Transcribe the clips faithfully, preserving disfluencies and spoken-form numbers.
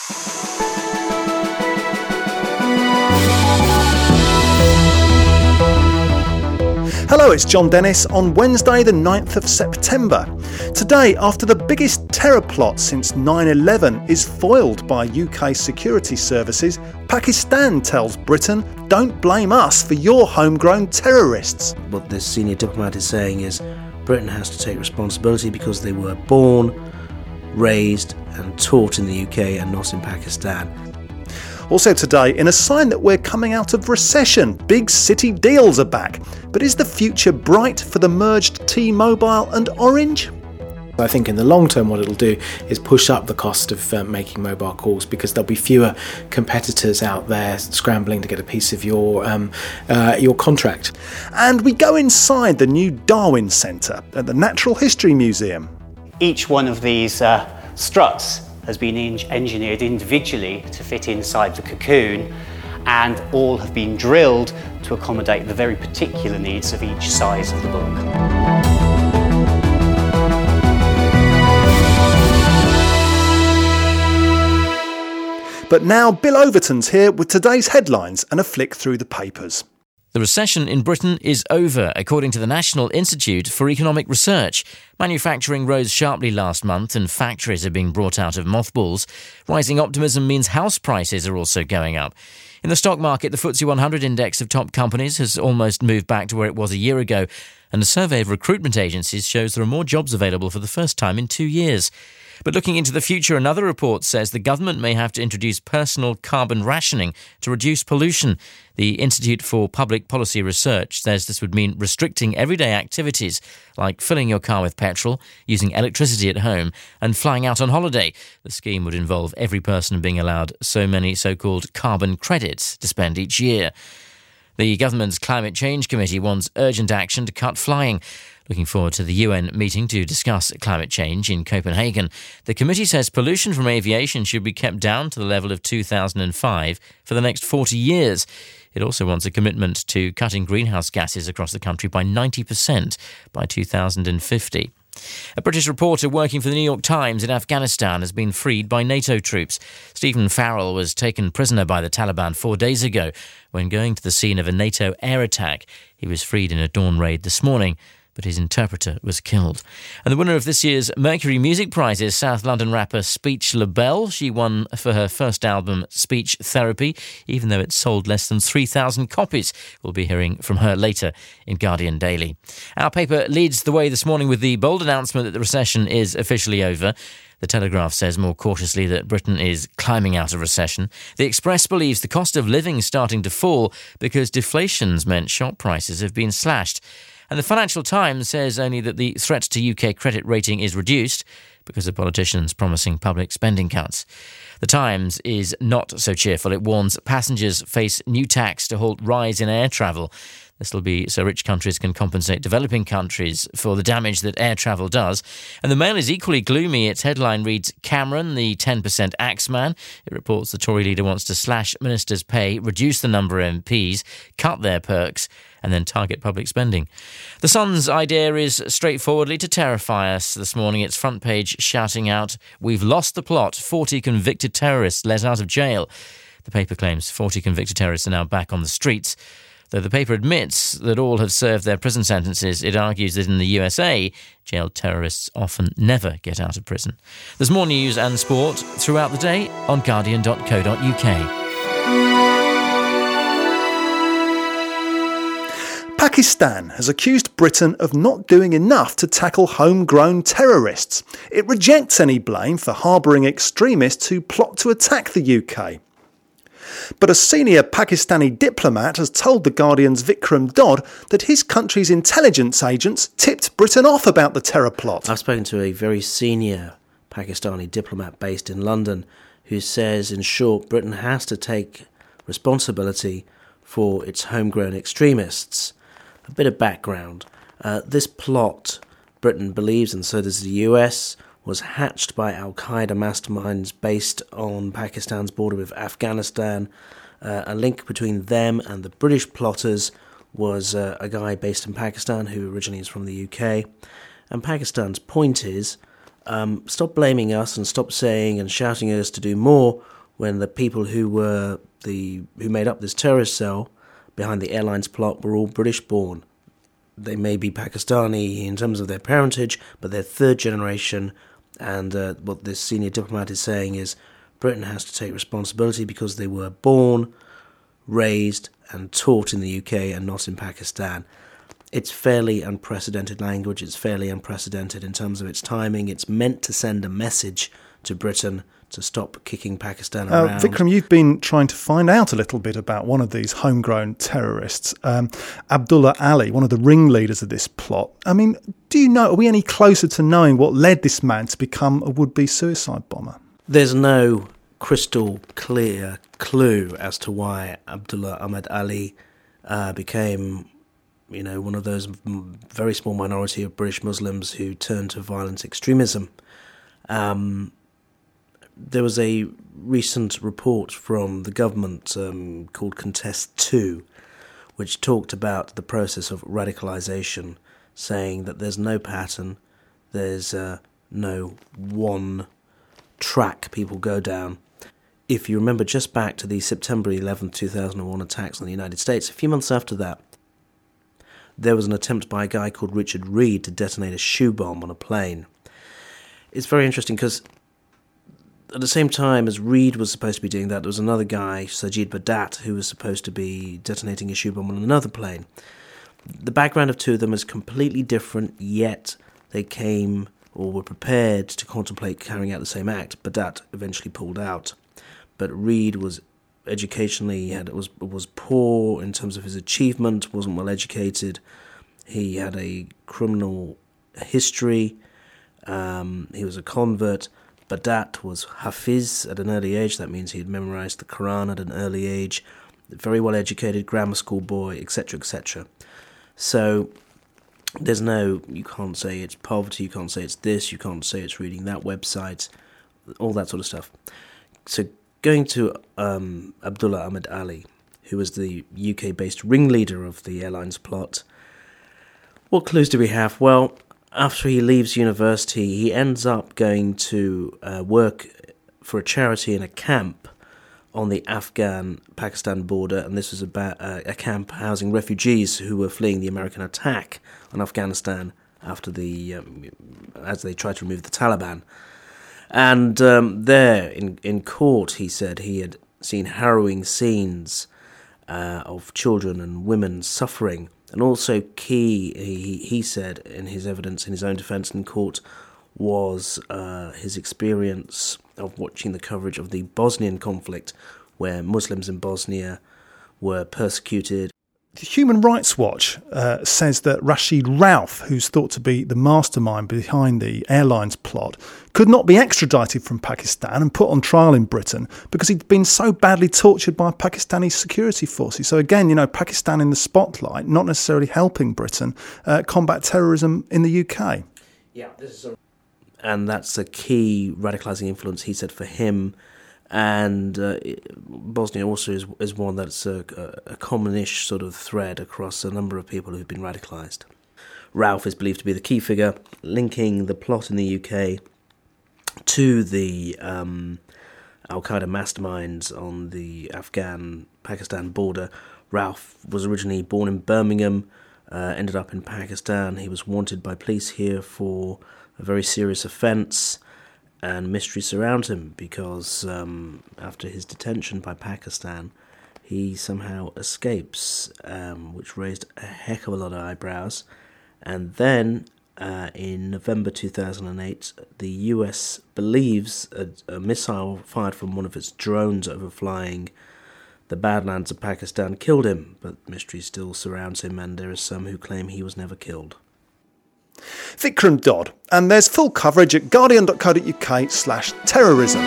Hello, it's John Dennis on Wednesday the ninth of September. Today, after the biggest terror plot since nine eleven is foiled by U K security services, Pakistan tells Britain, don't blame us for your homegrown terrorists. What this senior diplomat is saying is Britain has to take responsibility because they were born, raised and taught in the U K and not in Pakistan. Also today, in a sign that we're coming out of recession, big city deals are back. But is the future bright for the merged T-Mobile and Orange? I think in the long term what it'll do is push up the cost of uh, making mobile calls, because there'll be fewer competitors out there scrambling to get a piece of your um, uh, your contract. And we go inside the new Darwin Centre at the Natural History Museum. Each one of these uh, struts has been en- engineered individually to fit inside the cocoon, and all have been drilled to accommodate the very particular needs of each size of the book. But now Bill Overton's here with today's headlines and a flick through the papers. The recession in Britain is over, according to the National Institute for Economic Research. Manufacturing rose sharply last month and factories are being brought out of mothballs. Rising optimism means house prices are also going up. In the stock market, the F T S E one hundred index of top companies has almost moved back to where it was a year ago, and a survey of recruitment agencies shows there are more jobs available for the first time in two years. But looking into the future, another report says the government may have to introduce personal carbon rationing to reduce pollution. The Institute for Public Policy Research says this would mean restricting everyday activities like filling your car with petrol, using electricity at home and flying out on holiday. The scheme would involve every person being allowed so many so-called carbon credits to spend each year. The government's Climate Change Committee wants urgent action to cut flying. Looking forward to the U N meeting to discuss climate change in Copenhagen. The committee says pollution from aviation should be kept down to the level of two thousand five for the next forty years. It also wants a commitment to cutting greenhouse gases across the country by ninety percent by two thousand fifty. A British reporter working for the New York Times in Afghanistan has been freed by NATO troops. Stephen Farrell was taken prisoner by the Taliban four days ago when going to the scene of a NATO air attack. He was freed in a dawn raid this morning, but his interpreter was killed. And the winner of this year's Mercury Music Prize is South London rapper Speech LaBelle. She won for her first album, Speech Therapy, even though it sold less than three thousand copies. We'll be hearing from her later in Guardian Daily. Our paper leads the way this morning with the bold announcement that the recession is officially over. The Telegraph says more cautiously that Britain is climbing out of recession. The Express believes the cost of living is starting to fall because deflation's meant shop prices have been slashed. And the Financial Times says only that the threat to U K credit rating is reduced because of politicians promising public spending cuts. The Times is not so cheerful. It warns passengers face new tax to halt rise in air travel. This will be so rich countries can compensate developing countries for the damage that air travel does. And the Mail is equally gloomy. Its headline reads, Cameron, the ten percent Axeman. It reports the Tory leader wants to slash ministers' pay, reduce the number of M Ps, cut their perks, and then target public spending. The Sun's idea is straightforwardly to terrify us. This morning, its front page shouting out, we've lost the plot, forty convicted terrorists let out of jail. The paper claims forty convicted terrorists are now back on the streets. Though the paper admits that all have served their prison sentences, it argues that in the U S A, jailed terrorists often never get out of prison. There's more news and sport throughout the day on guardian dot co dot uk. Pakistan has accused Britain of not doing enough to tackle homegrown terrorists. It rejects any blame for harbouring extremists who plot to attack the U K. But a senior Pakistani diplomat has told The Guardian's Vikram Dodd that his country's intelligence agents tipped Britain off about the terror plot. I've spoken to a very senior Pakistani diplomat based in London who says, in short, Britain has to take responsibility for its homegrown extremists. A bit of background. Uh, this plot, Britain believes, and so does the U S, was hatched by al-Qaeda masterminds based on Pakistan's border with Afghanistan. Uh, a link between them and the British plotters was uh, a guy based in Pakistan who originally is from the U K. And Pakistan's point is, um, stop blaming us and stop saying and shouting at us to do more when the people who were the who made up this terrorist cell behind the airlines plot were all British-born. They may be Pakistani in terms of their parentage, but they're third generation, and uh, what this senior diplomat is saying is Britain has to take responsibility because they were born, raised and taught in the U K and not in Pakistan. It's fairly unprecedented language, it's fairly unprecedented in terms of its timing. It's meant to send a message to Britain to stop kicking Pakistan uh, around. Vikram, you've been trying to find out a little bit about one of these homegrown terrorists, um, Abdullah Ali, one of the ringleaders of this plot. I mean, do you know, are we any closer to knowing what led this man to become a would-be suicide bomber? There's no crystal clear clue as to why Abdullah Ahmed Ali uh, became, you know, one of those very small minority of British Muslims who turned to violent extremism. Um, there was a recent report from the government um, called Contest two, which talked about the process of radicalisation, saying that there's no pattern, there's uh, no one track people go down. If you remember just back to the September eleventh, two thousand one attacks on the United States, a few months after that, there was an attempt by a guy called Richard Reed to detonate a shoe bomb on a plane. It's very interesting because at the same time as Reed was supposed to be doing that, there was another guy, Sajid Badat, who was supposed to be detonating a shoe bomb on another plane. The background of two of them is completely different, yet they came or were prepared to contemplate carrying out the same act. Badat eventually pulled out. But Reed was educationally, had was was poor in terms of his achievement, wasn't well educated. He had a criminal history. Um, he was a convert. Badat was Hafiz at an early age. That means he had memorized the Quran at an early age. Very well educated, grammar school boy, et cetera, et cetera. So there's no, you can't say it's poverty, you can't say it's this, you can't say it's reading that website, all that sort of stuff. So going to um, Abdullah Ahmed Ali, who was the U K-based ringleader of the airlines plot, what clues do we have? Well, after he leaves university, he ends up going to uh, work for a charity in a camp on the Afghan-Pakistan border, and this was about uh, a camp housing refugees who were fleeing the American attack on Afghanistan after the um, as they tried to remove the Taliban. And um, there, in, in court, he said he had seen harrowing scenes uh, of children and women suffering. And also key, he, he said in his evidence, in his own defence in court, was uh, his experience of watching the coverage of the Bosnian conflict, where Muslims in Bosnia were persecuted. Human Rights Watch uh, says that Rashid Rauf, who's thought to be the mastermind behind the airlines plot, could not be extradited from Pakistan and put on trial in Britain because he'd been so badly tortured by Pakistani security forces. So again, you know, Pakistan in the spotlight, not necessarily helping Britain uh, combat terrorism in the U K. Yeah, this is a... And that's a key radicalising influence, he said, for him. And uh, Bosnia also is, is one that's a, a common-ish sort of thread across a number of people who've been radicalised. Rauf is believed to be the key figure linking the plot in the U K to the um, Al-Qaeda masterminds on the Afghan-Pakistan border. Rauf was originally born in Birmingham, uh, ended up in Pakistan. He was wanted by police here for a very serious offence, and mystery surround him because um, after his detention by Pakistan, he somehow escapes, um, which raised a heck of a lot of eyebrows. And then uh, in November two thousand eight, the U S believes a, a missile fired from one of its drones overflying the Badlands of Pakistan killed him, but mystery still surrounds him, and there are some who claim he was never killed. Vikram Dodd, and there's full coverage at guardian.co.uk slash terrorism.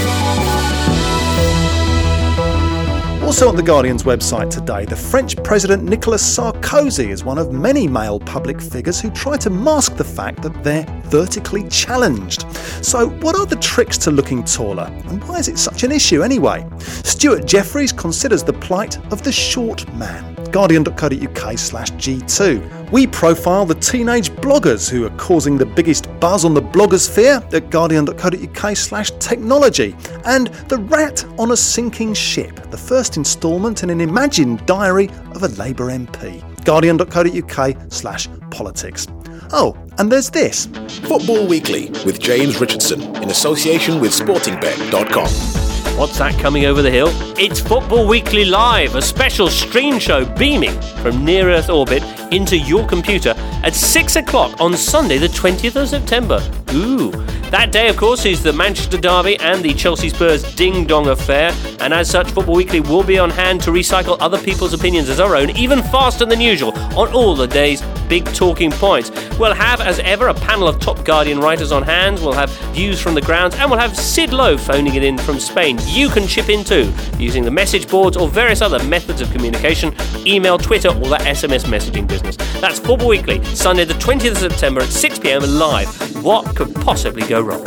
Also on The Guardian's website today, the French President Nicolas Sarkozy is one of many male public figures who try to mask the fact that they're vertically challenged. So what are the tricks to looking taller, and why is it such an issue anyway? Stuart Jeffries considers the plight of the short man. guardian.co.uk slash G2. We profile the teenage bloggers who are causing the biggest buzz on the blogosphere at guardian.co.uk slash technology. And The Rat on a Sinking Ship, the first instalment in an imagined diary of a Labour M P. guardian.co.uk slash politics. Oh, and there's this. Football Weekly with James Richardson in association with sporting bet dot com. What's that coming over the hill? It's Football Weekly Live, a special stream show beaming from near Earth orbit into your computer at six o'clock on Sunday the twentieth of September. Ooh. That day, of course, is the Manchester Derby and the Chelsea Spurs ding-dong affair, and as such, Football Weekly will be on hand to recycle other people's opinions as our own, even faster than usual, on all the day's big talking points. We'll have, as ever, a panel of top Guardian writers on hand, we'll have views from the grounds, and we'll have Sid Lowe phoning it in from Spain. You can chip in too, using the message boards or various other methods of communication, email, Twitter, or that S M S messaging business. That's Football Weekly, Sunday the twentieth of September at six p m live. What could possibly go wrong?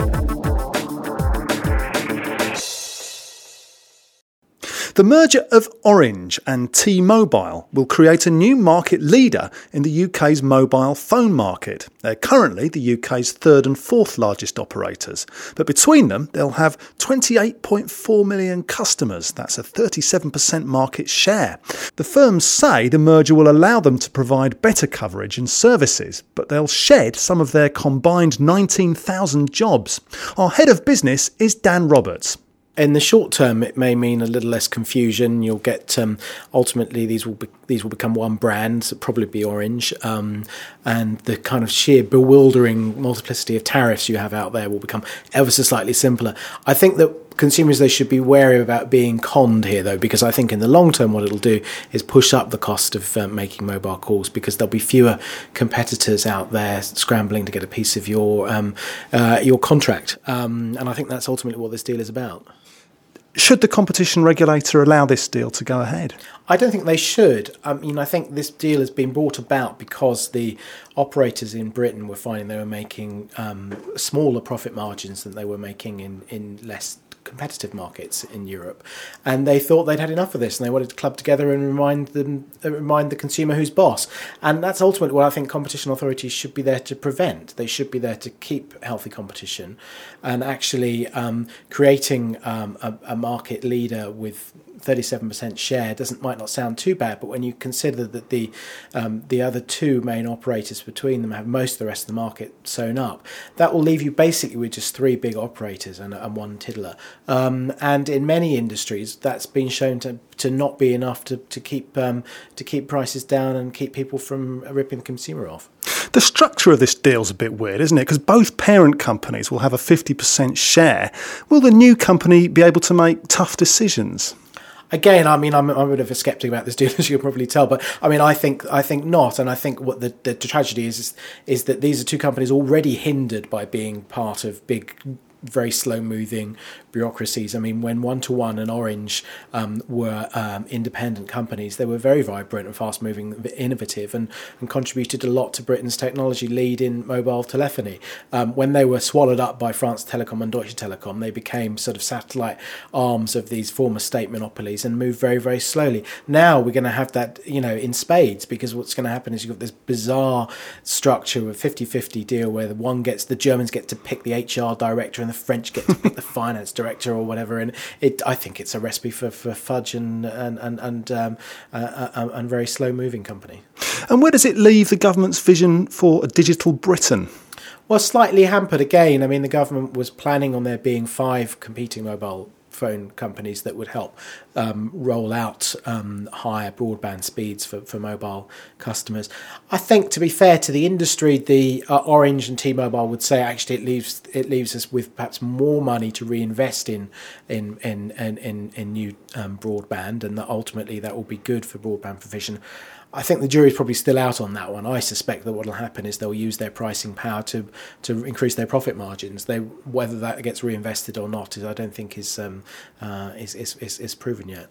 The merger of Orange and T-Mobile will create a new market leader in the U K's mobile phone market. They're currently the U K's third and fourth largest operators, but between them they'll have twenty-eight point four million customers. That's a thirty-seven percent market share. The firms say the merger will allow them to provide better coverage and services, but they'll shed some of their combined nineteen thousand jobs. Our head of business is Dan Roberts. In the short term, it may mean a little less confusion. You'll get um, ultimately these will be, these will become one brand, so probably be Orange, um, and the kind of sheer bewildering multiplicity of tariffs you have out there will become ever so slightly simpler. I think that consumers, they should be wary about being conned here, though, because I think in the long term what it'll do is push up the cost of uh, making mobile calls, because there'll be fewer competitors out there scrambling to get a piece of your um, uh, your contract, um, and I think that's ultimately what this deal is about. Should the competition regulator allow this deal to go ahead? I don't think they should. I mean, I think this deal has been brought about because the operators in Britain were finding they were making um, smaller profit margins than they were making in, in less competitive markets in Europe, and they thought they'd had enough of this, and they wanted to club together and remind them, uh, remind the consumer who's boss. And that's ultimately what I think competition authorities should be there to prevent. They should be there to keep healthy competition, and actually um, creating um, a, a market leader with thirty-seven percent share doesn't might not sound too bad, but when you consider that the um, the other two main operators between them have most of the rest of the market sewn up, that will leave you basically with just three big operators and, and one tiddler. Um, and in many industries, that's been shown to, to not be enough to to keep um, to keep prices down and keep people from ripping the consumer off. The structure of this deal's a bit weird, isn't it? Because both parent companies will have a fifty percent share. Will the new company be able to make tough decisions? Again, I mean, I'm, I'm a bit of a skeptic about this deal, as you can probably tell. But I mean, I think I think not, and I think what the, the, the tragedy is, is is that these are two companies already hindered by being part of big, very slow-moving bureaucracies. I mean, when One to One and Orange um, were um, independent companies, they were very vibrant and fast-moving, innovative, and, and contributed a lot to Britain's technology lead in mobile telephony. Um, when they were swallowed up by France Telecom and Deutsche Telekom, they became sort of satellite arms of these former state monopolies and moved very, very slowly. Now we're going to have that, you know, in spades, because what's going to happen is you've got this bizarre structure of a fifty-fifty deal where the one gets, the Germans get to pick the H R director and the French get to pick the finance director or whatever, and it. I think it's a recipe for, for fudge and and and and, um, uh, uh, and very slow moving company. And where does it leave the government's vision for a digital Britain? Well, slightly hampered again. I mean, the government was planning on there being five competing mobile phone companies that would help um, roll out um, higher broadband speeds for, for mobile customers. I think, to be fair to the industry, the uh, Orange and T-Mobile would say actually it leaves it leaves us with perhaps more money to reinvest in in in in, in, in new um, broadband, and that ultimately that will be good for broadband provision. I think the jury's probably still out on that one. I suspect that what will happen is they'll use their pricing power to to increase their profit margins. They, whether that gets reinvested or not, is I don't think is um, uh, is, is is is proven yet.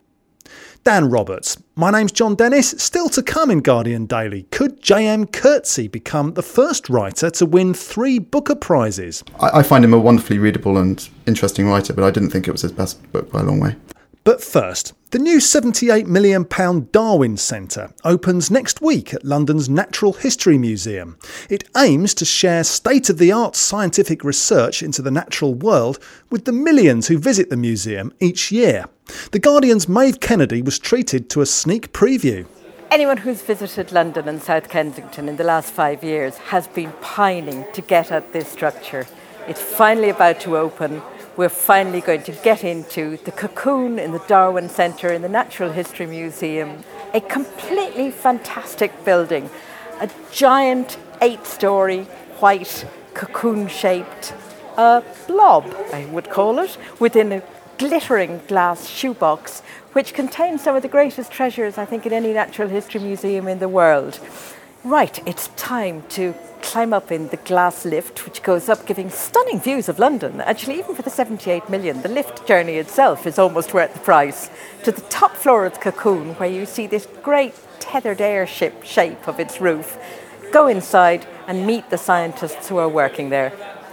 Dan Roberts. My name's John Dennis. Still to come in Guardian Daily. Could J M Coetzee become the first writer to win three Booker Prizes? I, I find him a wonderfully readable and interesting writer, but I didn't think it was his best book by a long way. But first, the new seventy-eight million pounds Darwin Centre opens next week at London's Natural History Museum. It aims to share state-of-the-art scientific research into the natural world with the millions who visit the museum each year. The Guardian's Maeve Kennedy was treated to a sneak preview. Anyone who's visited London and South Kensington in the last five years has been pining to get at this structure. It's finally about to open. We're finally going to get into the cocoon in the Darwin Centre in the Natural History Museum. A completely fantastic building. A giant eight-storey, white, cocoon-shaped uh, blob, I would call it, within a glittering glass shoebox, which contains some of the greatest treasures, I think, in any natural history museum in the world. Right, it's time to climb up in the glass lift, which goes up, giving stunning views of London. Actually, even for the seventy-eight million, the lift journey itself is almost worth the price. To the top floor of the cocoon, where you see this great tethered airship shape of its roof. Go inside and meet the scientists who are working there.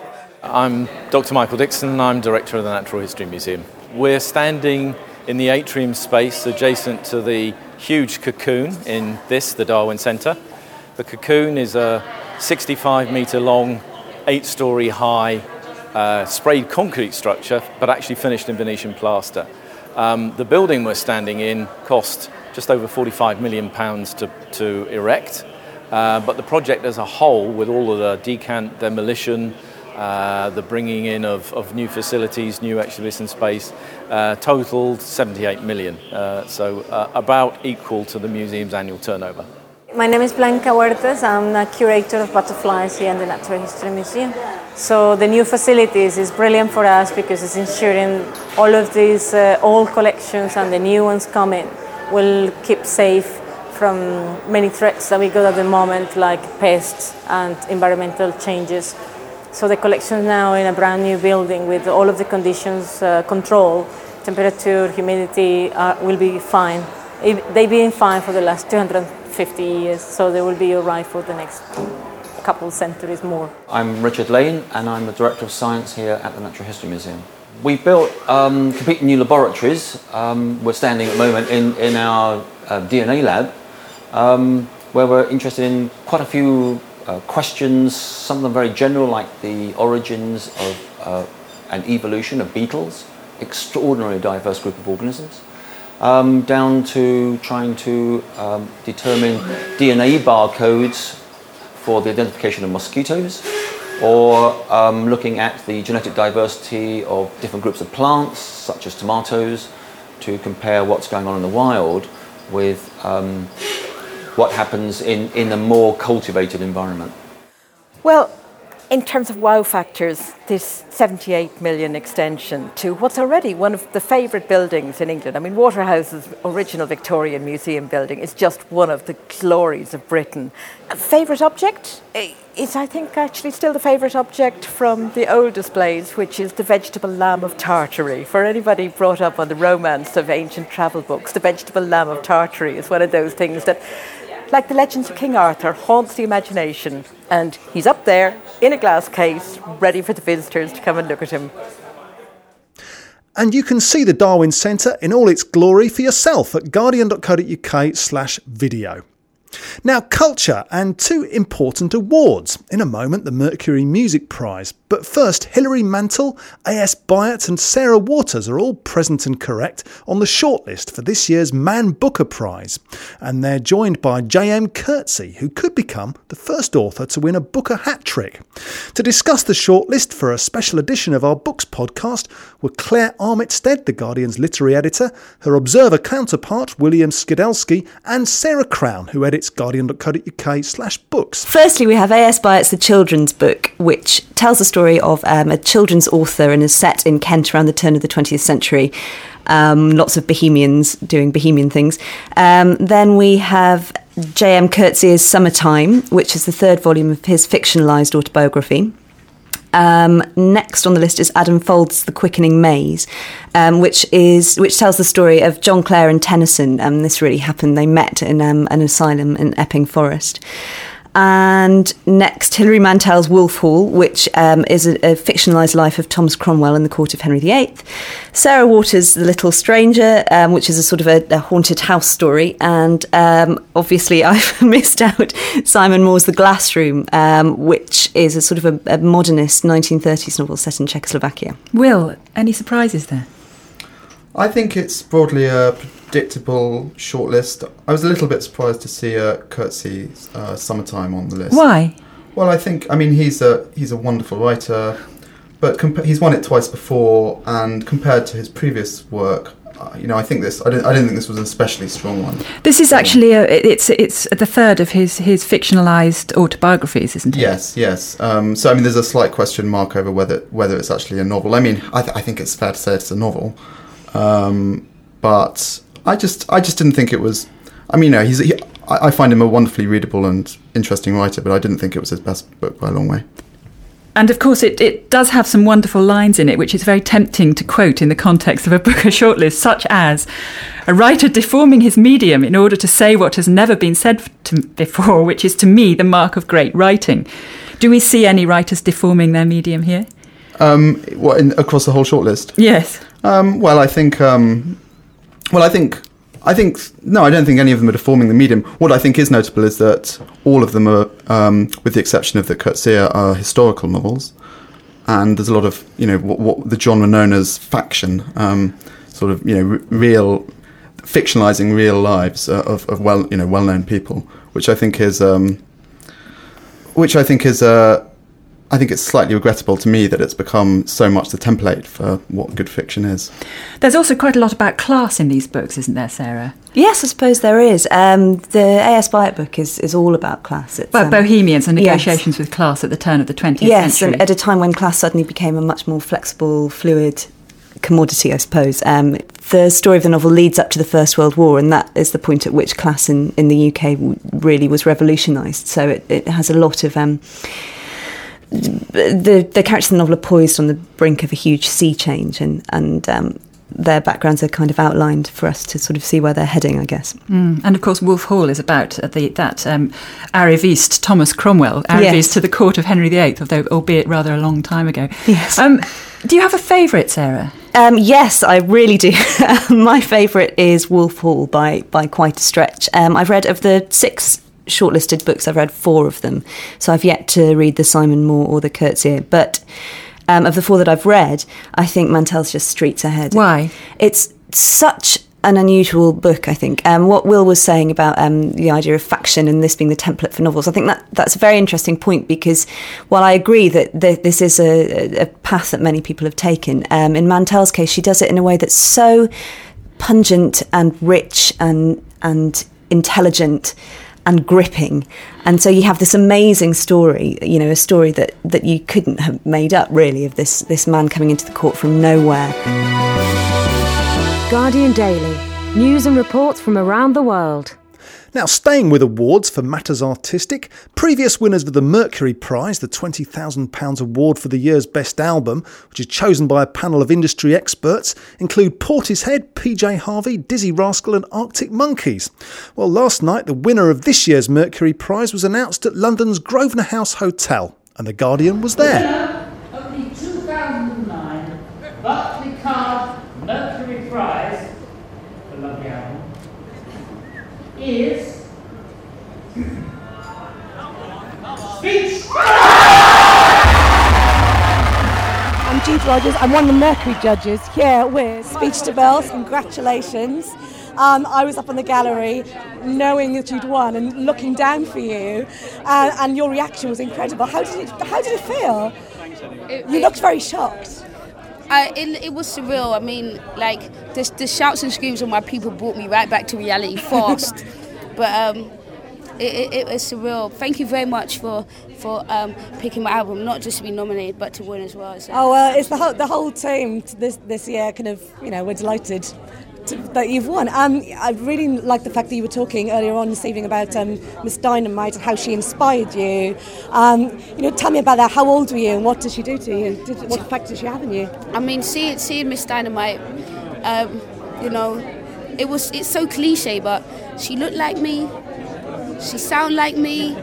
I'm Doctor Michael Dixon, I'm Director of the Natural History Museum. We're standing in the atrium space adjacent to the huge cocoon in this, the Darwin Centre. The cocoon is a sixty-five metre long, eight-storey high, uh, sprayed concrete structure, but actually finished in Venetian plaster. Um, the building we're standing in cost just over forty-five million pounds to, to erect, uh, but the project as a whole, with all of the decant demolition, uh, the bringing in of, of new facilities, new exhibition space, uh, totaled seventy-eight million, uh, so uh, about equal to the museum's annual turnover. My name is Blanca Huertas. I'm the curator of butterflies here in the Natural History Museum. So the new facilities is brilliant for us because it's ensuring all of these uh, old collections and the new ones coming will keep safe from many threats that we got at the moment, like pests and environmental changes. So the collection now in a brand new building with all of the conditions uh, control, temperature, humidity uh, will be fine. It, they've been fine for the last two hundred fifty years, so they will be all right for the next couple of centuries more. I'm Richard Lane, and I'm the Director of Science here at the Natural History Museum. We built um, completely new laboratories. Um, we're standing at the moment in, in our uh, D N A lab, um, where we're interested in quite a few uh, questions, some of them very general, like the origins of uh, and evolution of beetles, extraordinarily diverse group of organisms. Um, down to trying to um, determine D N A barcodes for the identification of mosquitoes, or um, looking at the genetic diversity of different groups of plants, such as tomatoes, to compare what's going on in the wild with um, what happens in, in a more cultivated environment. Well, in terms of wow factors, this seventy-eight million extension to what's already one of the favourite buildings in England. I mean, Waterhouse's original Victorian Museum building is just one of the glories of Britain. A favourite object is, I think, actually still the favourite object from the old displays, which is the vegetable lamb of Tartary. For anybody brought up on the romance of ancient travel books, the vegetable lamb of Tartary is one of those things that, like the legends of King Arthur, haunts the imagination. And he's up there in a glass case, ready for the visitors to come and look at him. And you can see the Darwin Centre in all its glory for yourself at guardian.co.uk slash video. Now, culture and two important awards. In a moment, the Mercury Music Prize. But first, Hilary Mantel, A S Byatt and Sarah Waters are all present and correct on the shortlist for this year's Man Booker Prize. And they're joined by J M Coetzee, who could become the first author to win a Booker hat-trick. To discuss the shortlist for a special edition of our Books podcast were Claire Armitstead, The Guardian's literary editor, her Observer counterpart, William Skidelsky, and Sarah Crown, who edits guardian.co.uk slash books. Firstly, we have A S Byatt's The Children's Book, which tells the story of um, a children's author and is set in Kent around the turn of the twentieth century. Um, lots of Bohemians doing Bohemian things. Um, then we have J M Coetzee's Summertime, which is the third volume of his fictionalised autobiography. Um, next on the list is Adam Folds' The Quickening Maze, um, which is which tells the story of John Clare and Tennyson. Um, this really happened. They met in um, an asylum in Epping Forest. And next, Hilary Mantel's Wolf Hall, which um, is a, a fictionalised life of Thomas Cromwell in the court of Henry the Eighth. Sarah Waters' The Little Stranger, um, which is a sort of a, a haunted house story. And um, obviously I've missed out Simon Moore's The Glass Room, um, which is a sort of a, a modernist nineteen thirties novel set in Czechoslovakia. Will, any surprises there? I think it's broadly a predictable shortlist. I was a little bit surprised to see uh, Coetzee uh, Summertime on the list. Why? Well, I think, I mean, he's a he's a wonderful writer, but compa- he's won it twice before, and compared to his previous work, uh, you know, I think this, I don't, I don't think this was an especially strong one. This is actually, a, it's it's the third of his, his fictionalised autobiographies, isn't it? Yes, yes. Um, so, I mean, there's a slight question mark over whether whether it's actually a novel. I mean, I, th- I think it's fair to say it's a novel. Um, but I just, I just didn't think it was. I mean, you know, he's. He, I, I find him a wonderfully readable and interesting writer, but I didn't think it was his best book by a long way. And of course, it, it does have some wonderful lines in it, which is very tempting to quote in the context of a Booker shortlist, such as a writer deforming his medium in order to say what has never been said to before, which is to me the mark of great writing. Do we see any writers deforming their medium here? Um, what in, across the whole shortlist? Yes. Um, well, I think. Um, well, I think. I think no. I don't think any of them are deforming the medium. What I think is notable is that all of them are, um, with the exception of the Coetzee, are historical novels, and there's a lot of you know what, what the genre known as faction, um, sort of you know r- real fictionalizing real lives uh, of, of well you know well-known people, which I think is um, which I think is. Uh, I think it's slightly regrettable to me that it's become so much the template for what good fiction is. There's also quite a lot about class in these books, isn't there, Sarah? Yes, I suppose there is. Um, the A S Byatt book is, is all about class. It's, well, um, Bohemians and negotiations yes. with class at the turn of the twentieth yes, century. Yes, and at a time when class suddenly became a much more flexible, fluid commodity, I suppose. Um, the story of the novel leads up to the First World War, and that is the point at which class in, in the U K really was revolutionised. So it, it has a lot of... Um, The the characters in the novel are poised on the brink of a huge sea change, and and um, their backgrounds are kind of outlined for us to sort of see where they're heading, I guess. Mm. And of course, Wolf Hall is about uh, the, that um, arriviste Thomas Cromwell, arriviste yes. to the court of Henry the Eighth, although albeit rather a long time ago. Yes. Um, do you have a favourite, Sarah? Um, yes, I really do. My favourite is Wolf Hall by by quite a stretch. Um, I've read of the six shortlisted books, I've read four of them, so I've yet to read the Simon Moore or the Coetzee, but um, of the four that I've read, I think Mantel's just streets ahead. Why? It's such an unusual book, I think. Um, what Will was saying about um, the idea of faction and this being the template for novels, I think that that's a very interesting point, because while I agree that th- this is a, a path that many people have taken, um, in Mantel's case she does it in a way that's so pungent and rich and and intelligent and gripping, and so you have this amazing story, you know, a story that, that you couldn't have made up, really, of this this man coming into the court from nowhere. Guardian Daily. News and reports from around the world. Now, staying with awards for matters artistic, previous winners of the Mercury Prize, the twenty thousand pounds award for the year's best album, which is chosen by a panel of industry experts, include Portishead, P J Harvey, Dizzy Rascal and Arctic Monkeys. Well, last night, the winner of this year's Mercury Prize was announced at London's Grosvenor House Hotel, and The Guardian was there. Winner of the two thousand nine Barclay Card Mercury Prize for Lovely Album is Speech. I'm Jude Rogers. I'm one of the Mercury judges here with Speech to Bells. Congratulations. Um, I was up in the gallery knowing that you'd won and looking down for you, uh, and your reaction was incredible. How did it, how did it feel? It, you it, looked very shocked. I, it, it was surreal. I mean, like, the, the shouts and screams of my people brought me right back to reality fast. But um, it, it, it was surreal. Thank you very much for for um, picking my album, not just to be nominated, but to win as well. So. Oh, well, it's the whole, the whole team this this year kind of, you know, we're delighted to, that you've won. Um, I really like the fact that you were talking earlier on this evening about um, Miss Dynamite and how she inspired you. Um, you know, tell me about that. How old were you and what did she do to you? Did, what effect did she have on you? I mean, seeing seeing Miss Dynamite, um, you know, it was it's so cliche, but she looked like me, she sounded like me,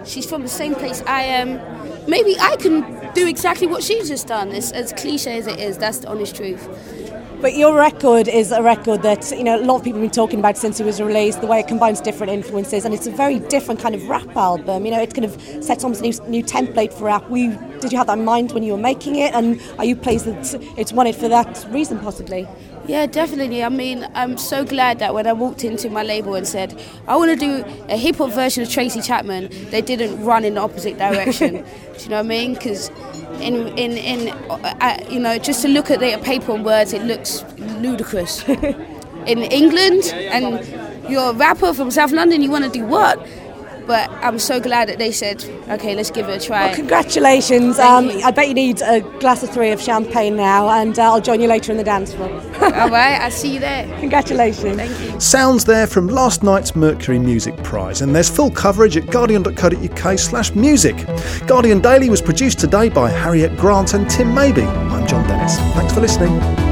she's from the same place I am. Maybe I can do exactly what she's just done. As, as cliche as it is, that's the honest truth. But your record is a record that, you know, a lot of people have been talking about since it was released, the way it combines different influences, and it's a very different kind of rap album. You know, it kind of sets almost a new, new template for rap. We, did you have that in mind when you were making it, and are you pleased that it's won it for that reason, possibly? Yeah, definitely. I mean, I'm so glad that when I walked into my label and said, I want to do a hip-hop version of Tracy Chapman, they didn't run in the opposite direction. Do you know what I mean? Because in, in, in uh, you know, just to look at the paper and words, it looks ludicrous. In England, and you're a rapper from South London, you want to do what? But I'm so glad that they said, okay, let's give it a try. Well, congratulations. Um, I bet you need a glass of three of champagne now, and uh, I'll join you later in the dance floor. All right, I'll see you there. Congratulations. Thank you. Sounds there from last night's Mercury Music Prize, and there's full coverage at guardian.co.uk slash music. Guardian Daily was produced today by Harriet Grant and Tim Maybe. I'm John Dennis. Thanks for listening.